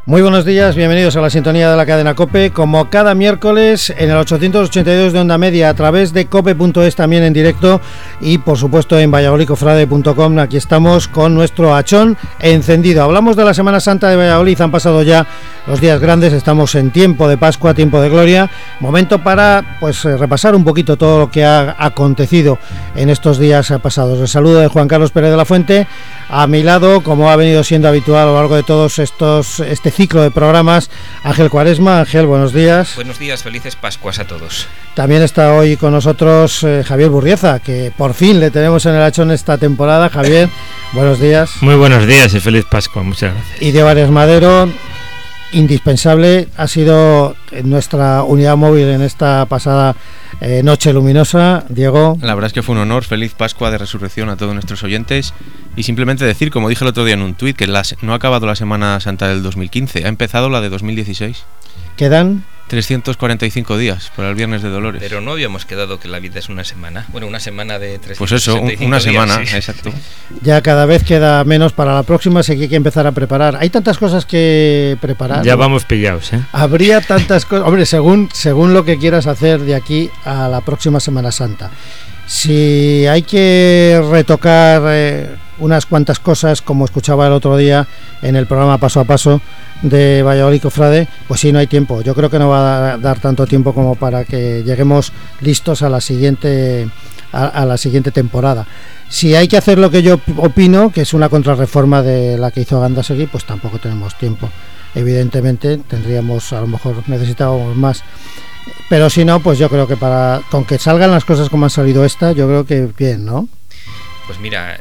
Muy buenos días, bienvenidos a la sintonía de la cadena COPE, como cada miércoles en el 882 de onda media, a través de cope.es también en directo y por supuesto en valladolidcofrade.com. Aquí estamos con nuestro hachón encendido. Hablamos de la Semana Santa de Valladolid, han pasado ya los días grandes, estamos en tiempo de Pascua, tiempo de gloria, momento para repasar un poquito todo lo que ha acontecido en estos días pasados. El saludo de Juan Carlos Pérez de la Fuente, a mi lado, como ha venido siendo habitual a lo largo de todos este ciclo de programas, Ángel Cuaresma. Ángel, buenos días. Buenos días, felices Pascuas a todos. También está hoy con nosotros Javier Burrieza, que por fin le tenemos en el hachón esta temporada. Javier, buenos días. Muy buenos días y feliz Pascua, muchas gracias. Y Diego Arias Madero, indispensable, ha sido nuestra unidad móvil en esta pasada noche luminosa. Diego. La verdad es que fue un honor, feliz Pascua de Resurrección a todos nuestros oyentes. Y simplemente decir, como dije el otro día en un tuit, que no ha acabado la Semana Santa del 2015, ha empezado la de 2016. ¿Quedan? 345 días para el Viernes de Dolores. Pero no habíamos quedado que la vida es una semana. Bueno, una semana de 365 Pues eso, una semana, días, sí. Exacto. Ya cada vez queda menos para la próxima, así que hay que empezar a preparar. Hay tantas cosas que preparar. Ya vamos pillados, ¿eh? Habría tantas cosas. Hombre, según lo que quieras hacer de aquí a la próxima Semana Santa. Si hay que retocar unas cuantas cosas, como escuchaba el otro día en el programa Paso a Paso de Valladolid Cofrade, pues sí, no hay tiempo. Yo creo que no va a dar tanto tiempo como para que lleguemos listos a la siguiente temporada. Si hay que hacer lo que yo opino, que es una contrarreforma de la que hizo Gandásegui, pues tampoco tenemos tiempo. Evidentemente tendríamos, a lo mejor necesitábamos más. Pero si no, pues yo creo que con que salgan las cosas como han salido esta, yo creo que bien, ¿no? Pues mira,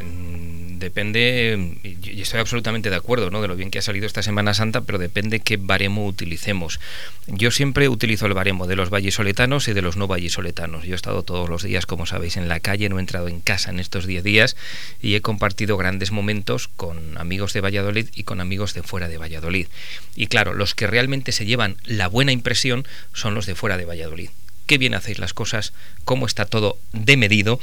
depende, y estoy absolutamente de acuerdo, ¿no?, de lo bien que ha salido esta Semana Santa, pero depende qué baremo utilicemos. Yo siempre utilizo el baremo de los vallisoletanos y de los no vallisoletanos. Yo he estado todos los días, como sabéis, en la calle, no he entrado en casa en estos 10 días y he compartido grandes momentos con amigos de Valladolid y con amigos de fuera de Valladolid. Y claro, los que realmente se llevan la buena impresión son los de fuera de Valladolid. Qué bien hacéis las cosas, cómo está todo de medido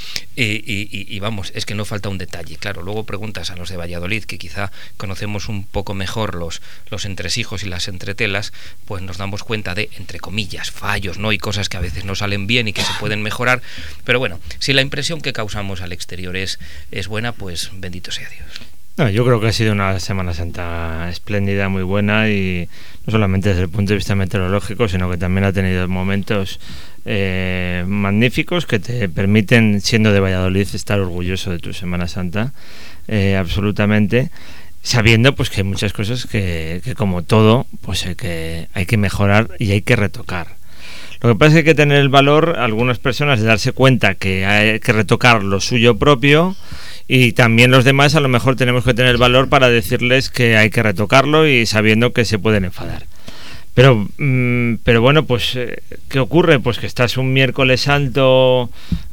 y vamos, es que no falta un detalle. Claro, luego preguntas a los de Valladolid, que quizá conocemos un poco mejor los entresijos y las entretelas, pues nos damos cuenta de, entre comillas, fallos, ¿no? Y cosas que a veces no salen bien y que se pueden mejorar. Pero bueno, si la impresión que causamos al exterior es buena, pues bendito sea Dios. No, yo creo que ha sido una Semana Santa espléndida, muy buena, y no solamente desde el punto de vista meteorológico, sino que también ha tenido momentos magníficos que te permiten, siendo de Valladolid, estar orgulloso de tu Semana Santa, absolutamente, sabiendo pues que hay muchas cosas que como todo, pues hay que mejorar y hay que retocar. Lo que pasa es que hay que tener el valor, algunas personas, de darse cuenta que hay que retocar lo suyo propio, y también los demás a lo mejor tenemos que tener el valor para decirles que hay que retocarlo, y sabiendo que se pueden enfadar. Pero bueno, pues ¿qué ocurre? Pues que estás un miércoles santo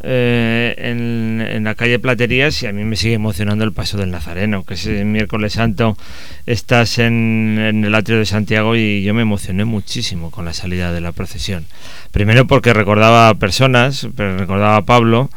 en la calle Platerías, y a mí me sigue emocionando el paso del Nazareno, que ese miércoles santo estás en el atrio de Santiago, y yo me emocioné muchísimo con la salida de la procesión. Primero porque recordaba a personas, recordaba a Pablo,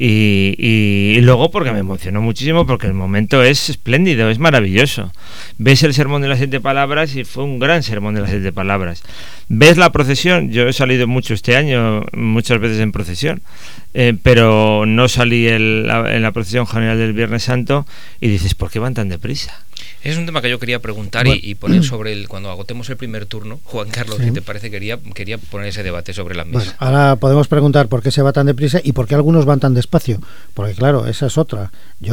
y luego porque me emocionó muchísimo, porque el momento es espléndido, es maravilloso. Ves el sermón de las 7 palabras, y fue un gran sermón de las 7 palabras. Ves la procesión, yo he salido mucho este año, muchas veces en procesión, pero no salí en la procesión general del Viernes Santo, y dices, ¿por qué van tan deprisa? Es un tema que yo quería preguntar y poner sobre cuando agotemos el primer turno. Juan Carlos, sí. Si te parece, quería poner ese debate sobre la mesa. Bueno, ahora podemos preguntar por qué se va tan deprisa y por qué algunos van tan despacio, porque claro, esa es otra.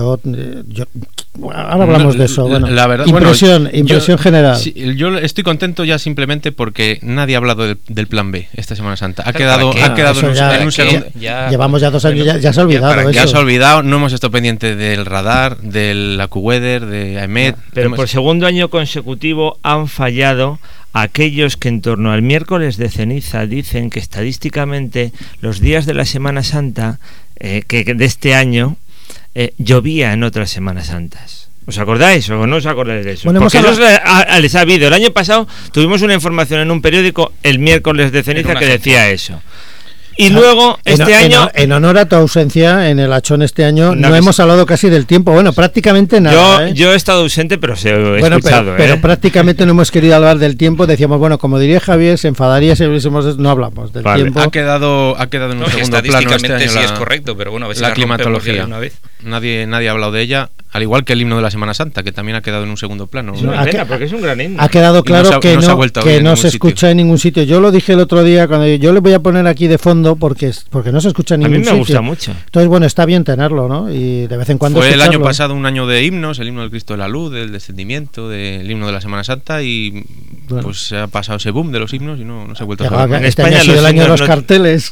Ahora hablamos de eso. Bueno, la verdad, impresión general. Sí, yo estoy contento ya simplemente porque nadie ha hablado del plan B esta Semana Santa. Ha quedado en un segundo. Llevamos ya 2 años, ya se ha olvidado eso. Ya se ha olvidado, no hemos estado pendientes del radar, del AccuWeather, de AEMET. Pero por segundo año consecutivo han fallado aquellos que en torno al miércoles de ceniza dicen que estadísticamente los días de la Semana Santa que de este año llovía en otras Semanas Santas. ¿Os acordáis o no os acordáis de eso? Bueno, porque eso les ha habido. El año pasado tuvimos una información en un periódico el miércoles de ceniza que decía eso. Y luego, este año... En honor a tu ausencia en el Hachón este año, no hemos hablado casi del tiempo. Bueno, prácticamente nada. Yo he estado ausente, pero se he escuchado. Pero prácticamente no hemos querido hablar del tiempo. Decíamos, bueno, como diría Javier, se enfadaría si no hablamos del tiempo. Ha quedado en un segundo plano este año sí es correcto, pero bueno, a ver si la climatología. Una vez. Nadie ha hablado de ella, al igual que el himno de la Semana Santa, que también ha quedado en un segundo plano. Es una pena, porque es un gran himno. Ha quedado claro que no se escucha en ningún sitio. Yo lo dije el otro día, cuando yo le voy a poner aquí de fondo porque no se escucha en ningún sitio. A mí me gusta mucho. Entonces, bueno, está bien tenerlo, ¿no? Y de vez en cuando fue el año pasado un año de himnos, el himno del Cristo de la Luz, del descendimiento, del himno de la Semana Santa, y pues se ha pasado ese boom de los himnos y no se ha vuelto a saber. En España ha sido el año de los carteles.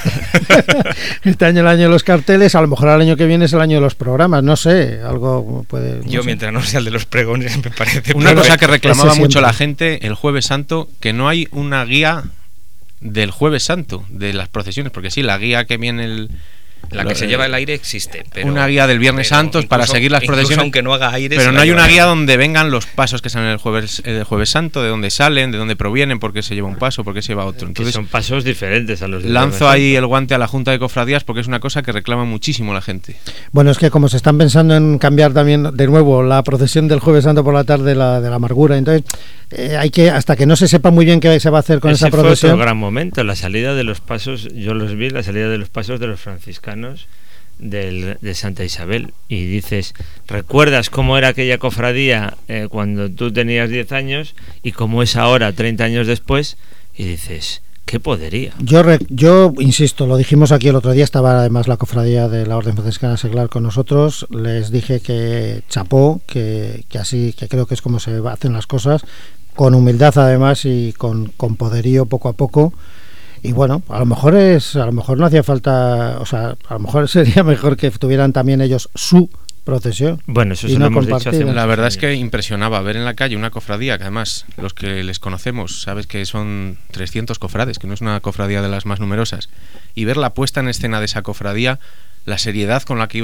Este año el año de los carteles, a lo mejor el año que viene es el año de los programas, no sé, algo puede... Yo, mientras no sea el de los pregones, me parece... Una cosa que reclamaba mucho la gente el Jueves Santo, que no hay una guía del Jueves Santo, de las procesiones, porque sí, la guía que viene que se lleva el aire existe, pero una guía del Viernes Santo para seguir las procesiones, aunque no haga aire, pero no hay una guía donde vengan los pasos que salen el Jueves Santo, de dónde salen, de dónde provienen, por qué se lleva un paso, por qué se lleva otro. Entonces son pasos diferentes a los de lanzo ahí el guante a la Junta de Cofradías, porque es una cosa que reclama muchísimo la gente. Bueno, es que como se están pensando en cambiar también de nuevo la procesión del Jueves Santo por la tarde, de la amargura, entonces hay que, hasta que no se sepa muy bien qué se va a hacer con esa procesión. Fue otro gran momento, la salida de los pasos, yo los vi, la salida de los pasos de los franciscanos de Santa Isabel, y dices, ¿recuerdas cómo era aquella cofradía cuando tú tenías 10 años y cómo es ahora 30 años después? Y dices, qué podería. Yo insisto, lo dijimos aquí el otro día, estaba además la cofradía de la Orden Franciscana Seglar con nosotros, les dije que chapó, que así, que creo que es como se hacen las cosas, con humildad además y con poderío poco a poco. Y bueno, a lo mejor no hacía falta, o sea, a lo mejor sería mejor que tuvieran también ellos su procesión. Bueno, eso se lo hemos dicho hace La verdad es que impresionaba ver en la calle una cofradía, que además los que les conocemos, sabes que son 300 cofrades, que no es una cofradía de las más numerosas, y ver la puesta en escena de esa cofradía, la seriedad con la que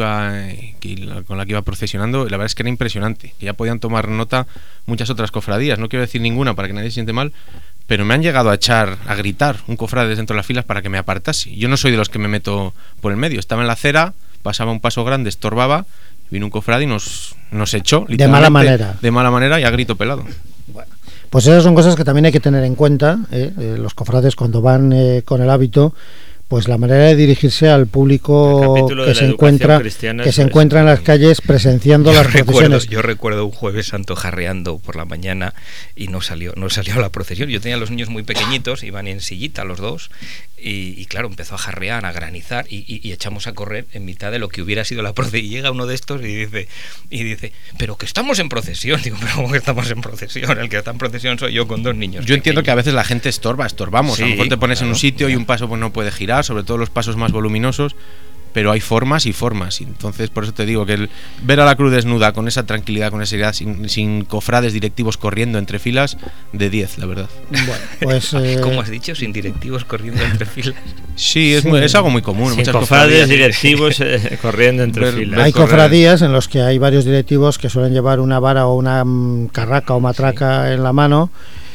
iba procesionando, la verdad es que era impresionante, que ya podían tomar nota muchas otras cofradías, no quiero decir ninguna para que nadie se siente mal, pero me han llegado a gritar un cofrade dentro de las filas para que me apartase. Yo no soy de los que me meto por el medio, estaba en la acera, pasaba un paso grande, estorbaba, vino un cofrade y nos echó de mala manera y a grito pelado. Bueno, pues esas son cosas que también hay que tener en cuenta, los cofrades cuando van con el hábito, pues la manera de dirigirse al público que se encuentra en las calles presenciando las procesiones. Yo recuerdo un Jueves Santo jarreando por la mañana y no salió la procesión. Yo tenía a los niños muy pequeñitos, iban en sillita los dos, y claro, empezó a jarrear, a granizar, y echamos a correr en mitad de lo que hubiera sido la procesión. Y llega uno de estos y dice, pero que estamos en procesión. Digo, pero ¿cómo que estamos en procesión? El que está en procesión soy yo con dos niños. Yo entiendo que a veces la gente estorbamos. Sí, a lo mejor te pones en un sitio y un paso pues no puede girar, sobre todo los pasos más voluminosos, pero hay formas y formas. Entonces, por eso te digo que ver a la cruz desnuda con esa tranquilidad, con esa seriedad, sin cofrades directivos corriendo entre filas, de 10, la verdad. Bueno, pues ¿cómo has dicho? Sin directivos corriendo entre filas. Sí, es algo muy común. Sin muchas cofrades directivos corriendo entre filas. Hay cofradías en los que hay varios directivos que suelen llevar una vara o una carraca o matraca en la mano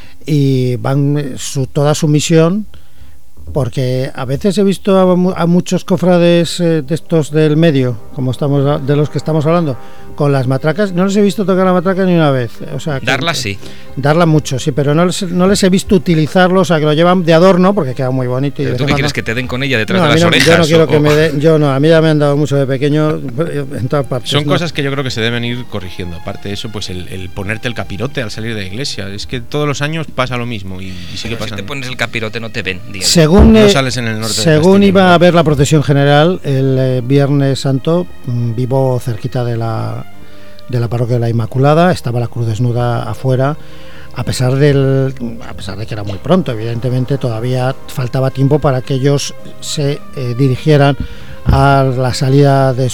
y van toda su misión. Porque a veces he visto a muchos cofrades de estos del medio, como de los que estamos hablando, con las matracas. No les he visto tocar la matraca ni una vez. O sea, darla sí. Darla mucho, sí, pero no les he visto utilizarlo, o sea, que lo llevan de adorno porque queda muy bonito. ¿Pero tú qué quieres, que te den con ella detrás de las orejas? Yo no quiero que me den, a mí ya me han dado mucho de pequeño en todas partes. Son cosas que yo creo que se deben ir corrigiendo. Aparte de eso, pues el ponerte el capirote al salir de la iglesia. Es que todos los años pasa lo mismo y sigue pasando. Si te pones el capirote no te ven. No sales en el norte. Según iba a ver la procesión general el Viernes Santo, vivo cerquita de la parroquia de la Inmaculada, estaba la cruz desnuda afuera, a pesar de que era muy pronto, evidentemente todavía faltaba tiempo para que ellos se dirigieran a la salida de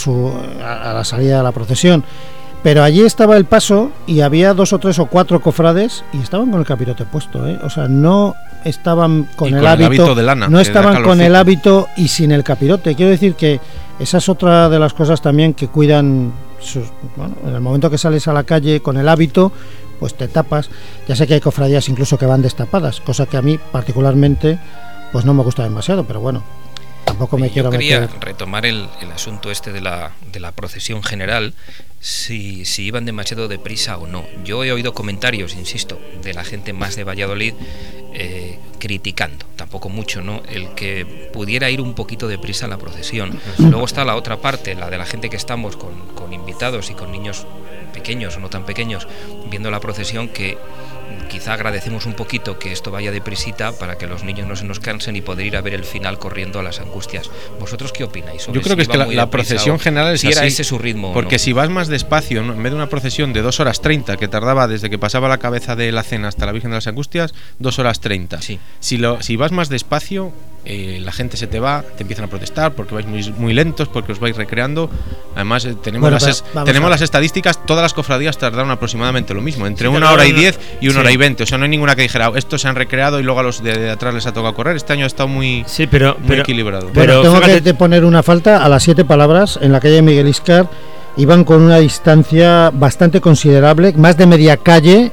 la procesión. Pero allí estaba el paso y había 2 o 3 o 4 cofrades y estaban con el capirote puesto, o sea, no estaban con el hábito de lana, no estaban con el hábito y sin el capirote. Quiero decir que esa es otra de las cosas también que cuidan en el momento que sales a la calle con el hábito, pues te tapas. Ya sé que hay cofradías incluso que van destapadas, cosa que a mí particularmente pues no me gusta demasiado, pero bueno. tampoco me quiero quería meter. retomar el asunto este de la procesión general, si iban demasiado deprisa o no. Yo he oído comentarios, insisto, de la gente más de Valladolid criticando, tampoco mucho, ¿no?, el que pudiera ir un poquito deprisa la procesión. Luego está la otra parte, la de la gente que estamos con invitados y con niños pequeños o no tan pequeños viendo la procesión, que quizá agradecemos un poquito que esto vaya deprisita para que los niños no se nos cansen y poder ir a ver el final corriendo a las angustias. ¿Vosotros qué opináis? Yo creo que es que la procesión general es si así, era ese su ritmo, porque ¿no? Si vas más despacio, ¿no?, en vez de una procesión de 2 horas 30 que tardaba desde que pasaba la cabeza de la cena hasta la Virgen de las Angustias, 2 horas 30. Sí. Si vas más despacio, la gente se te va, te empiezan a protestar porque vais muy lentos, porque os vais recreando. Además, tenemos las estadísticas, todas las cofradías tardaron aproximadamente lo mismo, entre 1 hora y 10 y 1 hora y 20. O sea, no hay ninguna que dijera, estos se han recreado y luego a los de atrás les ha tocado correr. Este año ha estado muy equilibrado. Pero tengo que poner una falta a las 7 palabras. En la calle Miguel Íscar iban con una distancia bastante considerable, más de media calle,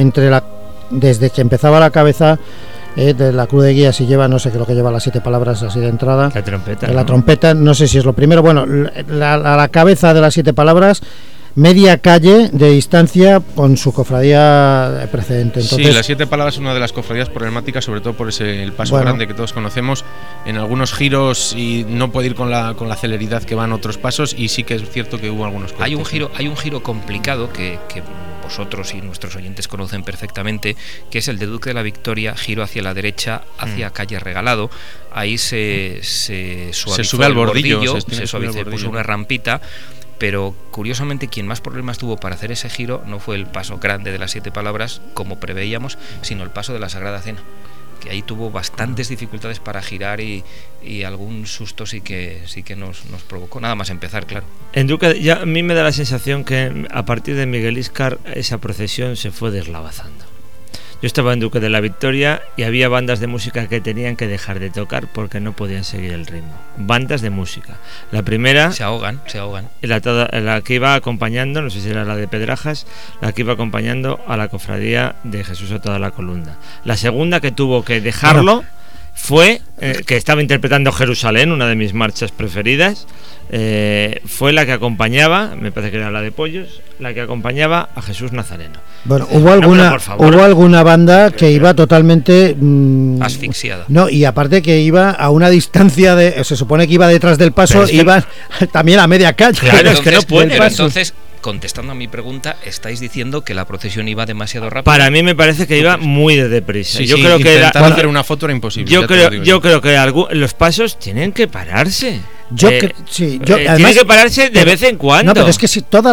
desde que empezaba la cabeza de la cruz de guía, si lleva, no sé qué lo que lleva las 7 palabras así de entrada. La trompeta. La trompeta, no sé si es lo primero. Bueno, la cabeza de las 7 palabras, media calle de distancia con su cofradía precedente. Entonces, sí, las 7 palabras es una de las cofradías problemáticas, sobre todo por el paso grande que todos conocemos. En algunos giros y no puede ir con la celeridad que van otros pasos, y sí que es cierto que hubo algunos cortes. Hay un giro complicado que vosotros y nuestros oyentes conocen perfectamente, que es el de Duque de la Victoria, giro hacia la derecha, hacia calle Regalado. Ahí se sube al bordillo, se puso una rampita. Pero curiosamente quien más problemas tuvo para hacer ese giro no fue el paso grande de las 7 palabras, como preveíamos, sino el paso de la Sagrada Cena, que ahí tuvo bastantes dificultades para girar y algún susto sí que nos provocó, nada más empezar, claro. En Duque, ya a mí me da la sensación que a partir de Miguel Íscar esa procesión se fue deslavazando. Yo estaba en Duque de la Victoria y había bandas de música que tenían que dejar de tocar porque no podían seguir el ritmo. Bandas de música. La primera... Se ahogan. La que iba acompañando, no sé si era la de Pedrajas, la que iba acompañando a la cofradía de Jesús a toda la columna. La segunda, que tuvo que dejarlo, fue que estaba interpretando Jerusalén, una de mis marchas preferidas. Fue la que acompañaba, me parece que era la de Pollos, la que acompañaba a Jesús Nazareno. Bueno, hubo alguna banda que iba totalmente asfixiada. No, y aparte que iba a una distancia se supone que iba detrás del paso, iba también a media calle. Claro, es que no puede. Entonces, contestando a mi pregunta, estáis diciendo que la procesión iba demasiado rápido. Para mí me parece que iba muy de deprisa. Sí, yo creo que hacer una foto era imposible. Yo creo que los pasos tienen que pararse. Además, tiene que pararse de vez en cuando. No, pero es que toda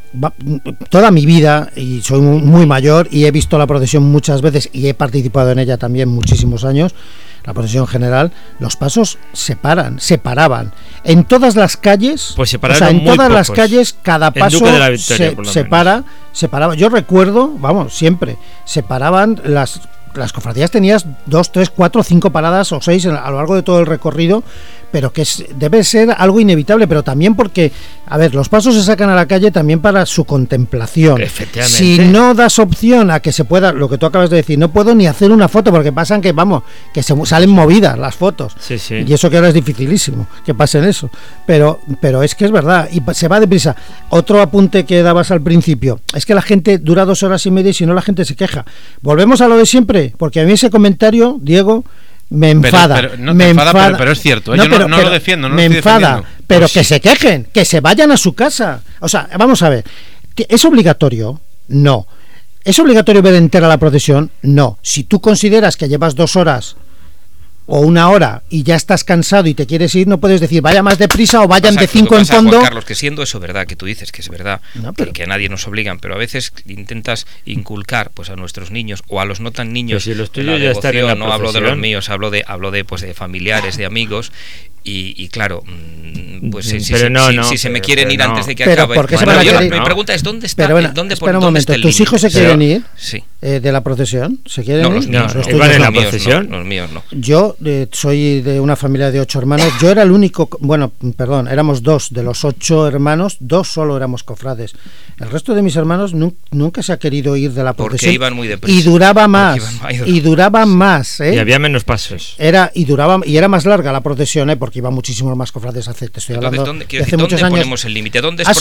mi vida, y soy muy mayor y he visto la procesión muchas veces y he participado en ella también muchísimos años, la procesión general, los pasos se paraban en todas las calles. Pues se pararon, o sea, en muy todas pocos. Las calles cada paso de la Victoria, se paraba. Yo recuerdo, siempre se paraban las cofradías, tenías 2, 3, 4, 5 paradas o 6 a lo largo de todo el recorrido, pero que debe ser algo inevitable, pero también porque, los pasos se sacan a la calle también para su contemplación. Efectivamente. Si no das opción a que se pueda, lo que tú acabas de decir, no puedo ni hacer una foto porque pasan que se salen movidas las fotos. Sí. Y eso que ahora es dificilísimo que pasen eso, pero es que es verdad y se va deprisa. Otro apunte que dabas al principio es que la gente dura 2 horas y media y si no la gente se queja. Volvemos a lo de siempre, porque a mí ese comentario, Diego, me enfada. Pero es cierto. Yo no lo defiendo. Me enfada, pero pues que se quejen, que se vayan a su casa. O sea, vamos a ver. ¿Es obligatorio? No. ¿Es obligatorio ver entera la procesión? No. Si tú consideras que llevas 2 horas o 1 hora y ya estás cansado y te quieres ir, no puedes decir vaya más deprisa o vayan de 5 en fondo. Juan Carlos, que siendo eso verdad, que tú dices que es verdad, que a nadie nos obligan, pero a veces intentas inculcar pues a nuestros niños o a los no tan niños. Pues si los tuyos ya están en la no hablo de los míos, hablo de familiares, de amigos. Y claro, pues si se me quieren ir antes de que acabe. Mi pregunta es ¿dónde está? Espera un momento, ¿tus hijos se quieren ir de la procesión? ¿Se quieren ir? Los míos no. ¿Van en la procesión? Los míos no. Yo soy de una familia de 8 hermanos. Yo era el único, éramos 2 de los 8 hermanos, 2 solo éramos cofrades. El resto de mis hermanos nunca se ha querido ir de la procesión. Porque iban muy deprisa. Y duraba más. Y había menos pasos. Y era más larga la procesión, porque iban muchísimos más cofrades te estoy hablando de hace muchos años. ¿Dónde ponemos el límite? ¿Dónde es ¿Has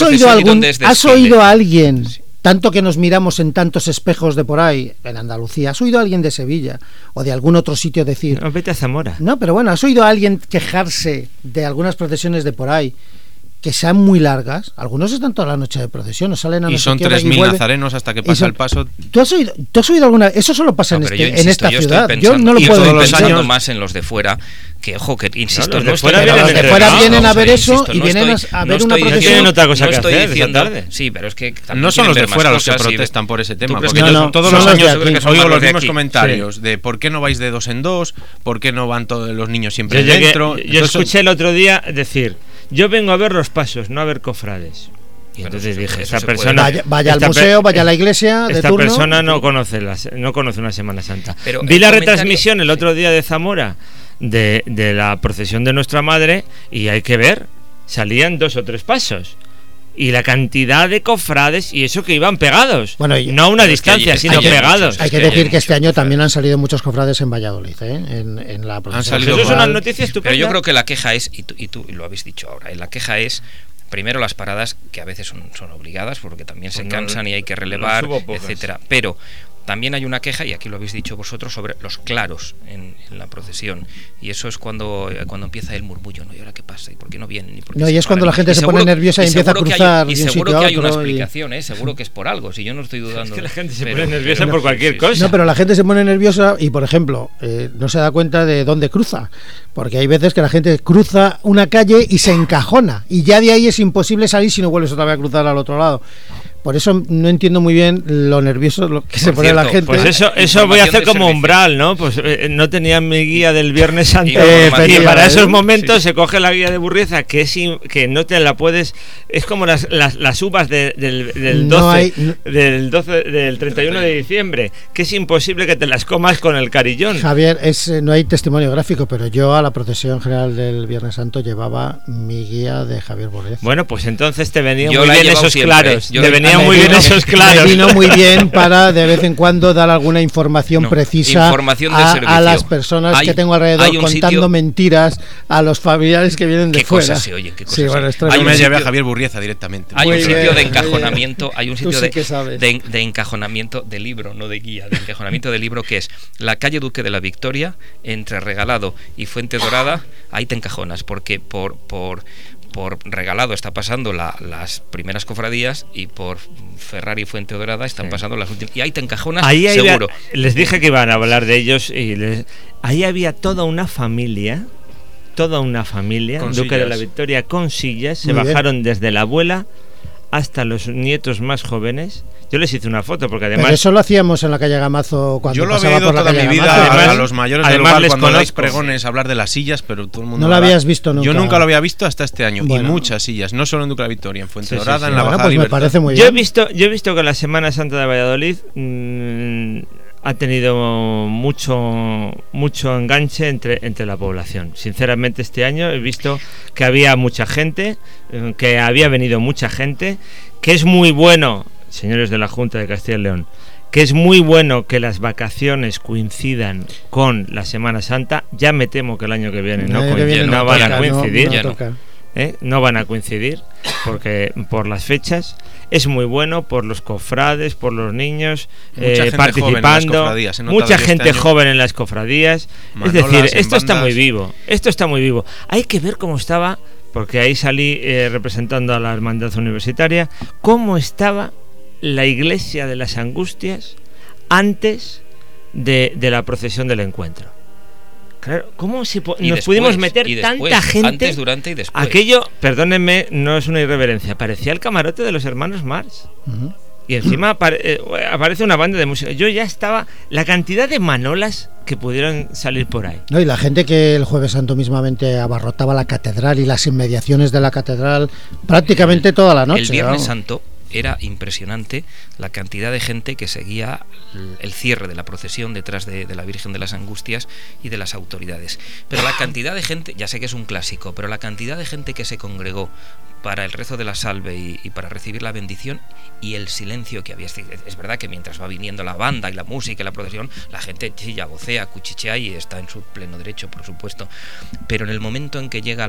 oído a alguien, tanto que nos miramos en tantos espejos de por ahí, en Andalucía, has oído a alguien de Sevilla o de algún otro sitio decir... No, vete a Zamora. No, pero bueno, has oído a alguien quejarse de algunas procesiones de por ahí que sean muy largas? Algunos están toda la noche de procesión, no salen a y son 3.000 nazarenos hasta que pasa el paso. ¿Tú has oído alguna? Eso solo pasa en esta ciudad. Yo no lo puedo entender. Pensando más en los de fuera, que ojo, que insisto, los de fuera vienen a ver eso y vienen a ver una procesión. Tienen otra cosa que hacer diciendo, sí, pero es que no son los de fuera los que protestan por ese tema, porque todos los años oigo los mismos comentarios de por qué no vais de 2 en 2, por qué no van todos los niños siempre dentro. Yo escuché el otro día decir: yo vengo a ver los pasos, no a ver cofrades. Y entonces dije, esta persona vaya al museo, vaya a la iglesia de esta turno. Persona no conoce una Semana Santa. Pero vi la retransmisión el otro día de Zamora de la procesión de Nuestra Madre, y hay que ver, salían 2 o 3 pasos. Y la cantidad de cofrades, y eso que iban pegados, no a una distancia, sino pegados. Hay que decir que este año también han salido muchos cofrades en Valladolid, en la procesión. Eso es una noticia estupenda. Pero yo creo que la queja es, y tú lo habéis dicho ahora, la queja es, primero, las paradas, que a veces son obligadas, porque también se cansan y hay que relevar, etcétera. Pero también hay una queja, y aquí lo habéis dicho vosotros, sobre los claros en la procesión. Y eso es cuando empieza el murmullo, ¿no? ¿Y ahora qué pasa? ¿Y por qué no vienen? Y es cuando la gente se pone nerviosa y empieza a cruzar. Y seguro que hay una explicación, seguro que es por algo, si yo no estoy dudando. Es que la gente se pone nerviosa por cualquier cosa. No, pero la gente se pone nerviosa y, por ejemplo, no se da cuenta de dónde cruza. Porque hay veces que la gente cruza una calle y se encajona. Y ya de ahí es imposible salir si no vuelves otra vez a cruzar al otro lado. Por eso no entiendo muy bien lo nervioso que se pone la gente. Pues eso voy a hacer como umbral, ¿no? Pues no tenía mi guía del Viernes Santo. Y para esos momentos se coge la guía de Burrieza, que no te la puedes... Es como las uvas del 12, del 31 de diciembre, que es imposible que te las comas con el carillón. Javier, no hay testimonio gráfico, pero yo a la procesión general del Viernes Santo llevaba mi guía de Javier Burrieza. Bueno, pues entonces te venían muy bien esos claros. Me vino muy bien para de vez en cuando dar alguna información precisa a las personas que tengo alrededor, contando mentiras a los familiares que vienen de fuera. Cosas se oyen, qué cosas Ahí me llevé a Javier Burrieza directamente. Hay un sitio de encajonamiento, de encajonamiento de libro, no de guía, de encajonamiento de libro, que es la calle Duque de la Victoria, entre Regalado y Fuente Dorada. Ahí te encajonas, porque por Regalado está pasando las primeras cofradías, y por Ferrari y Fuente Dorada están pasando las últimas, y ahí te encajonas seguro. Les dije que iban a hablar de ellos, y ahí había toda una familia Duque de la Victoria con sillas. Se bajaron desde la abuela hasta los nietos más jóvenes. Yo les hice una foto, porque además... Pero eso lo hacíamos en la calle Gamazo cuando pasaba por la calle Gamazo. Yo lo he oído toda mi vida a los mayores del lugar cuando dais pregones hablar de las sillas, pero todo el mundo... No lo habías visto nunca. Yo nunca lo había visto hasta este año. Y muchas sillas, no solo en Duque de la Victoria, en Fuente Dorada, en la Bajada Libertad. Me parece muy bien. Yo he visto que la Semana Santa de Valladolid ha tenido mucho enganche entre la población. Sinceramente, este año he visto que había mucha gente, que había venido mucha gente, que es muy bueno, señores de la Junta de Castilla y León, que es muy bueno que las vacaciones coincidan con la Semana Santa. Ya me temo que el año que viene no van a coincidir. No van a coincidir porque por las fechas. Es muy bueno por los cofrades, por los niños participando, mucha gente joven en las cofradías. Es decir, esto está muy vivo. Hay que ver cómo estaba, porque ahí salí representando a la Hermandad Universitaria, cómo estaba la iglesia de las Angustias antes de la procesión del encuentro. Claro, ¿cómo nos pudimos meter tanta gente? Antes, durante y después. Aquello, perdónenme, no es una irreverencia, parecía el camarote de los hermanos Marx. Y encima aparece una banda de música. Yo ya estaba... La cantidad de manolas que pudieron salir por ahí. No, y la gente que el Jueves Santo mismamente abarrotaba la catedral y las inmediaciones de la catedral prácticamente toda la noche. El Viernes Santo era impresionante la cantidad de gente que seguía el cierre de la procesión detrás de la Virgen de las Angustias y de las autoridades. Pero la cantidad de gente, ya sé que es un clásico, pero la cantidad de gente que se congregó para el rezo de la salve y para recibir la bendición, y el silencio que había. Es verdad que mientras va viniendo la banda y la música y la procesión, la gente chilla, vocea, cuchichea y está en su pleno derecho, por supuesto. Pero en el momento en que llega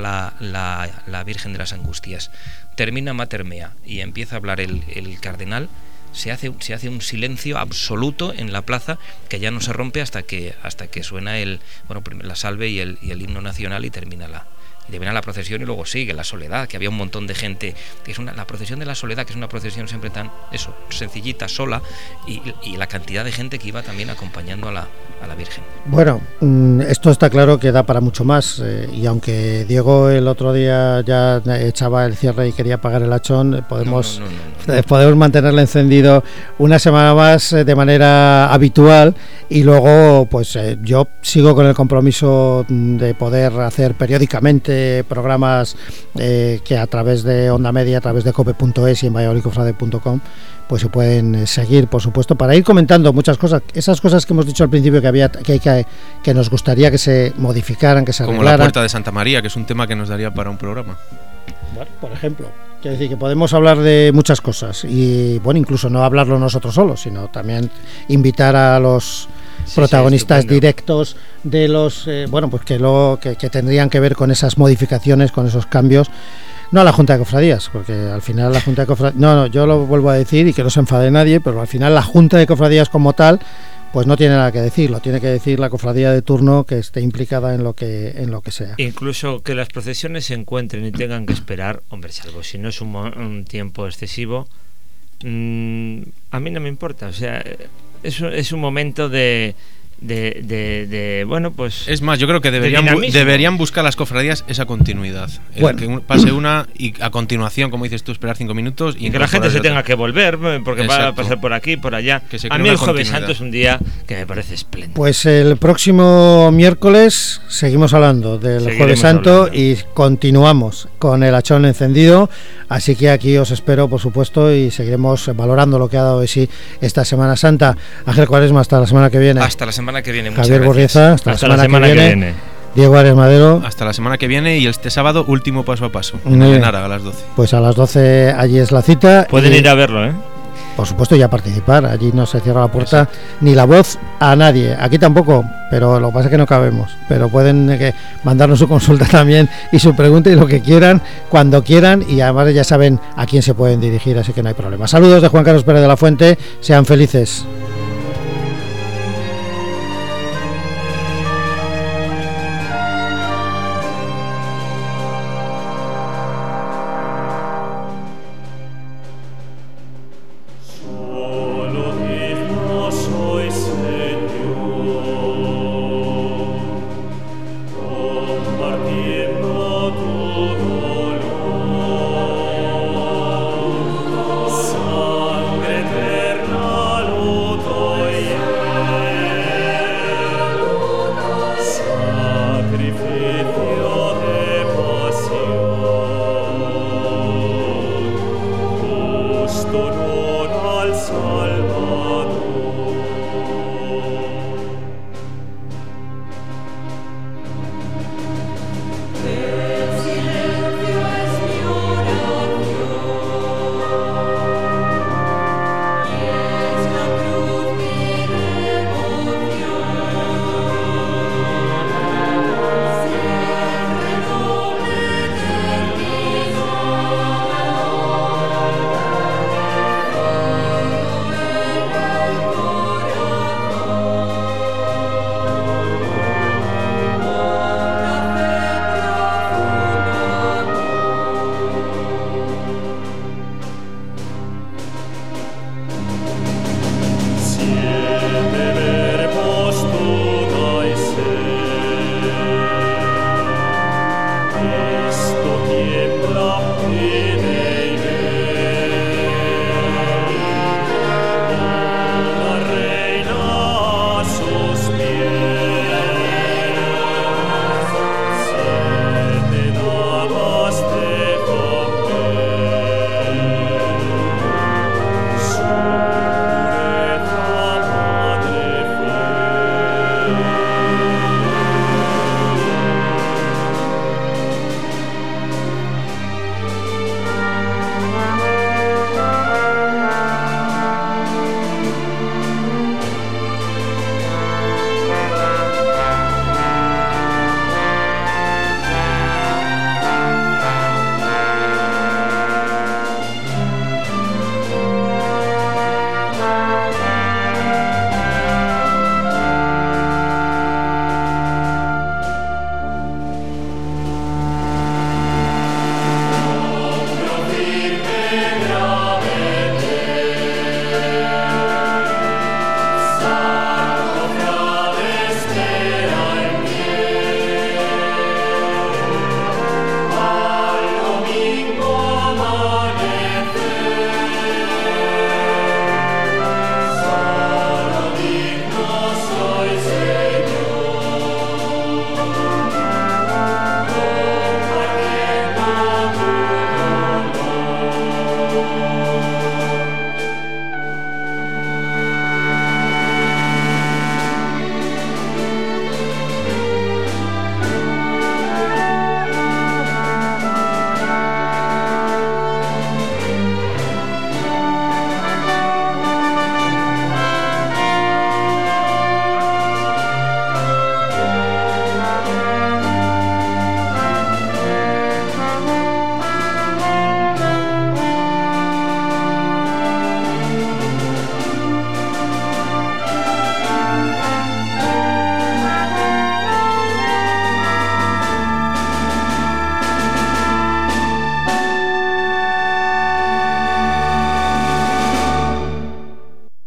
la Virgen de las Angustias, termina Mater Mea y empieza a hablar el cardenal, se hace un silencio absoluto en la plaza, que ya no se rompe hasta que suena la salve y el himno nacional, y termina la procesión, y luego sigue la soledad, que había un montón de gente, que es la procesión de la soledad, que es una procesión siempre tan sencillita, sola, y la cantidad de gente que iba también acompañando a la Virgen. Bueno, esto está claro que da para mucho más, y aunque Diego el otro día ya echaba el cierre y quería apagar el hachón, podemos mantenerlo encendido una semana más de manera habitual, y luego pues yo sigo con el compromiso de poder hacer periódicamente programas que a través de Onda Media, a través de cope.es y en valladolidcofrade.com pues se pueden seguir, por supuesto, para ir comentando muchas cosas, esas cosas que hemos dicho al principio que nos gustaría que se modificaran, que se arreglaran. Como la Puerta de Santa María, que es un tema que nos daría para un programa. Bueno, por ejemplo, quiero decir que podemos hablar de muchas cosas, y bueno, incluso no hablarlo nosotros solos, sino también invitar a los protagonistas directos de los pues que tendrían que ver con esas modificaciones, con esos cambios. No a la Junta de Cofradías, porque al final la Junta de Cofradías, yo lo vuelvo a decir y que no se enfade nadie, pero al final la Junta de Cofradías como tal pues no tiene nada que decir, lo tiene que decir la cofradía de turno que esté implicada en lo que sea. Incluso que las procesiones se encuentren y tengan que esperar, hombre, salvo si no es un tiempo excesivo, a mí no me importa, o sea, es un momento de bueno, pues es más, yo creo que deberían buscar las cofradías esa continuidad, que pase una y a continuación, como dices tú, esperar 5 minutos y que la gente se tenga que volver porque va a pasar por aquí, por allá. A mí el Jueves Santo es un día que me parece espléndido. Pues el próximo miércoles seguimos hablando del Jueves Santo y continuamos con el hachón encendido, así que aquí os espero, por supuesto, y seguiremos valorando lo que ha dado de sí esta Semana Santa. Ángel Cuaresma, hasta la semana que viene. Hasta la semana que viene. Javier Borrieza, hasta la semana que viene. Diego Arias Madero, hasta la semana que viene, y este sábado último paso a paso en Enara a las 12. Pues a las 12 allí es la cita. Pueden ir a verlo, por supuesto, y a participar. Allí no se cierra la puerta ni la voz a nadie. Aquí tampoco, pero lo que pasa es que no cabemos. Pero pueden mandarnos su consulta también y su pregunta y lo que quieran, cuando quieran, y además ya saben a quién se pueden dirigir, así que no hay problema. Saludos de Juan Carlos Pérez de la Fuente, sean felices. Sto